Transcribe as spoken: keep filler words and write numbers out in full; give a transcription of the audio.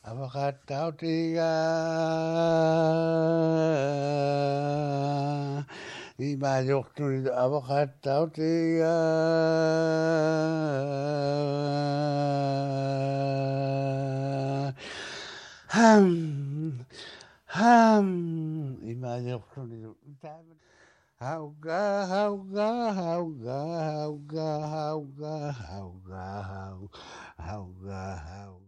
Avakatau tiga Ibayok tu avakatau tiga Ham Ham Ibayok tu Hauga hauga hauga hauga hauga hauga hauga hauga hauga